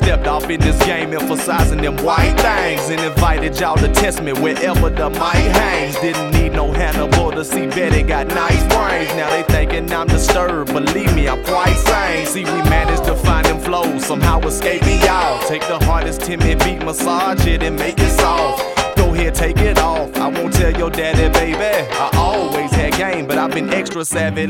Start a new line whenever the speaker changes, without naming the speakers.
stepped off in this game, emphasizing them white things, and invited y'all to test me wherever the mic hangs. Didn't need no Hannibal to see Betty got nice brains. Now they thinking I'm disturbed, believe me, I'm quite sane. See, we managed to find them flows, somehow escaping y'all. Take the hardest timid beat, massage it and make it soft. Go ahead, take it off. I won't tell your daddy, baby, I always had game, but I've been extra savvy